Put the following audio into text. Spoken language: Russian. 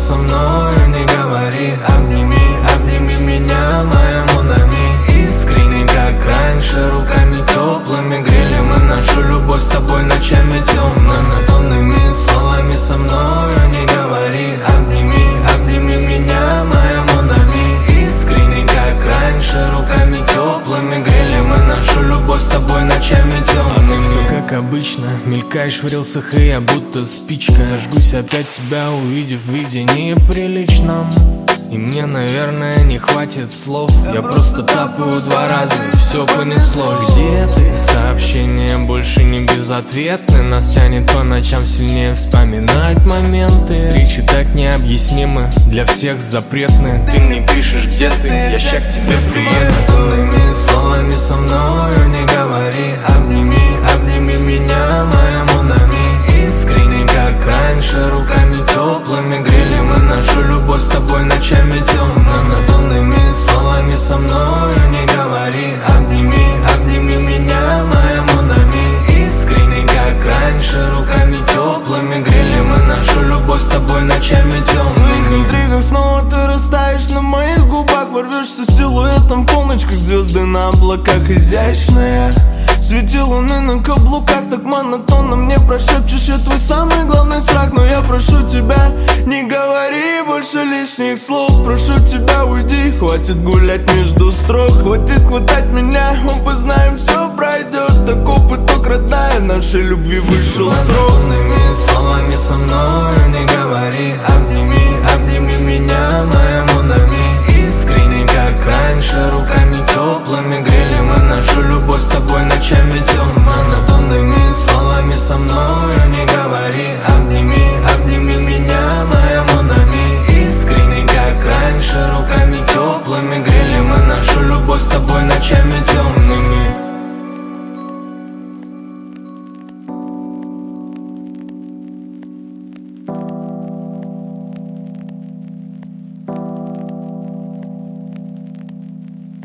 со мною не говори. Обними, обними меня, моя Монами. Искренне, как раньше, руками теплыми грели мы нашу любовь с тобой ночами темными. Тонными словами со мною не говори. Обними, обними меня, моя Монами. Искренне, как раньше, руками теплыми грели мы нашу любовь с тобой ночами темными. Все как обычно, мелькаешь в рилсах, и я будто спичка. Зажгусь опять тебя, увидев в видении приличном. И мне, наверное, не хватит слов. Я просто тапаю 2 раза, и все понеслось. Где ты? Сообщения больше не безответны. Нас тянет по ночам сильнее вспоминать моменты. Встречи так необъяснимы, для всех запретны. Ты мне пишешь, где ты, я ща к тебе приеду. Тонными словами со мною не говори. Обними, обними меня, моя Монами. Искренне, как раньше, руками теплыми грели мы нашу любовь с тобой ночами темными. Тонными словами со мною не говори. Обними, обними меня, моя Монами. Искренне, как раньше, руками теплыми грели мы нашу любовь с тобой ночами темными. В своих интригах снова ты растаешь на моих губах. Ворвешься силуэтом в полночь, как звезды на облаках. Изящная свети луны на каблуках. Так монотонно мне прошепчешь, я твой самый главный страх. Но я прошу тебя, не говори больше лишних слов. Прошу тебя, уйди, хватит гулять между строк. Хватит хватать меня, мы знаем, все пройдет. Таков итог, родная, нашей любви вышел срок. Тонными словами со мною не говори. Обними,